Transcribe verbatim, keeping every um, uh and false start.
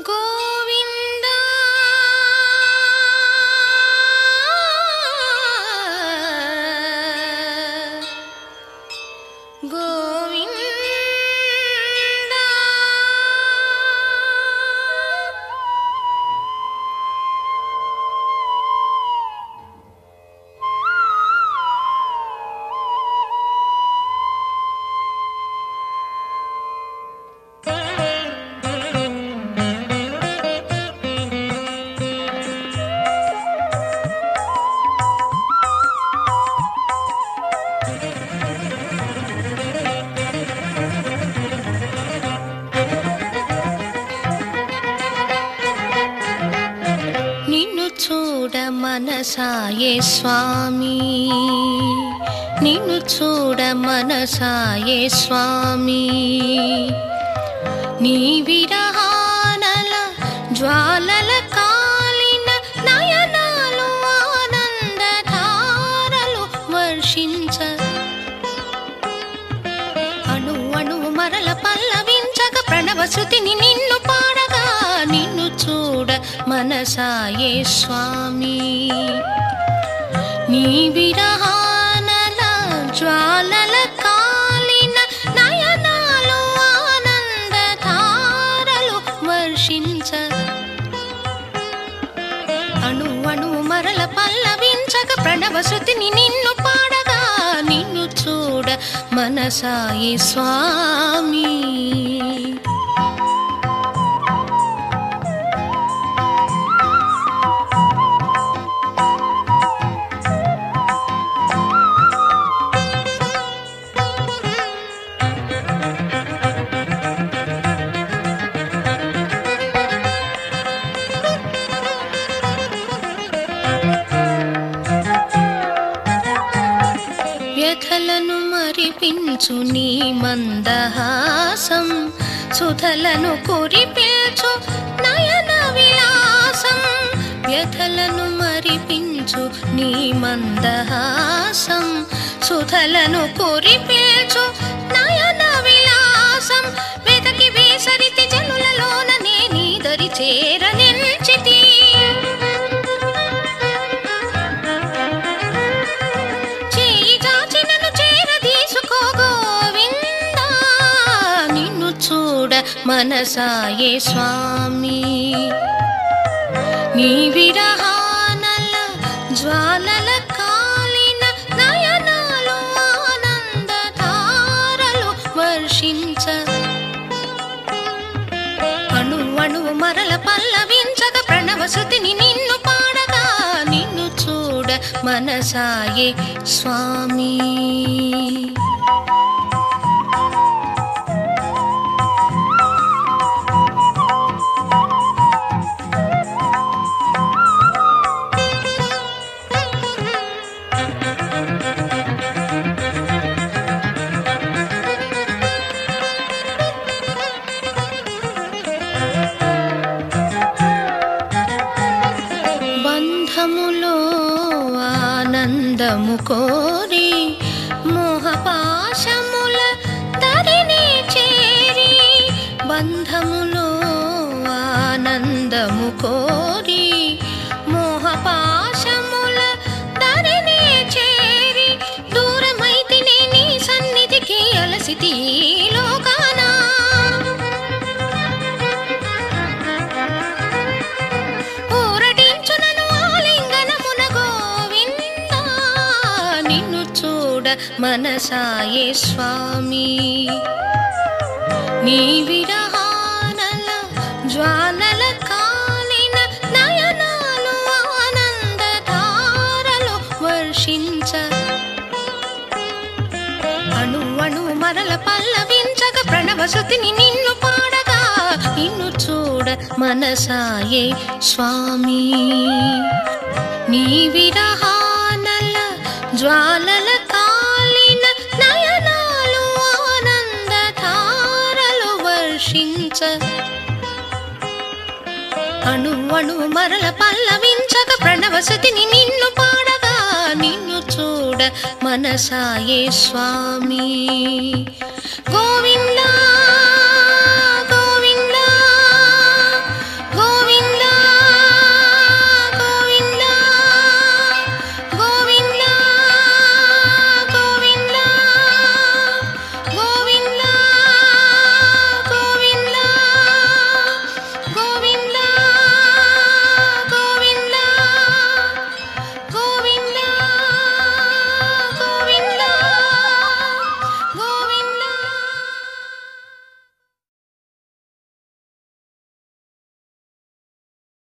గోవిందా గోవిందా చూడ మనసాయే స్వామి నిన్ను చూడ మనసాయే స్వామి నీ విరహానల జ్వాలల కాలిన నయనాలు ఆనందధారలు వర్షించ అణు అణువు మరల పల్లవించక ప్రణవ శృతిని నిన్ను పాడగా నిన్ను చూడ మనసాయే స్వామి నీ విరహానల జ్వాలల కాలిన నయనాలు ఆనందధారలు వర్షించ అణు అణు మరల పల్లవించక ప్రణవ శృతిని నిన్ను పాడగా నిన్ను చూడ మనసాయే స్వామి వ్యథలను మరిపించు నీ మందహాసం సుధలను కురిపించు నయన విలాసం వ్యథలను మరిపించు నీ మందహాసం సుధలను కురిపించు నయన విలాసం వెతకి వేసరితి జనులలోన నే నీ దరి చేరనించితి మనసాయే స్వామి నీ విరహానల జ్వాలల కాలిన నయనాలు ఆనందధారలు వర్షించ అణు అణువు మరల పల్లవించక ప్రణవ శృతిని నిన్ను పాడగా నిన్ను చూడ మనసాయే స్వామి బంధములో ఆనందము కోరి మోహపాశముల దరిని చేరి బంధములో ఆనందము కోరి మోహపాశముల దరిని చేరి దూరమైతినే నీ సన్నిధికి అలసితి లోకానా మనసాయే స్వామి నీ విరహానల జ్వాలల కాలిన నయనాలు ఆనందధారలు వర్షించ అణు అణు మరల పల్లవించక ప్రణవ శృతిని నిన్ను పాడగా నిన్ను చూడ మనసాయే స్వామి నీ విరహానల జ్వాలల కాలిన నయనాలు ఆనందధారలు వర్షించ అణు అణు మరల పల్లవించక ప్రణవ శృతిని నిన్ను పాడగా నిన్ను చూడ మనసాయే స్వామి గోవిందా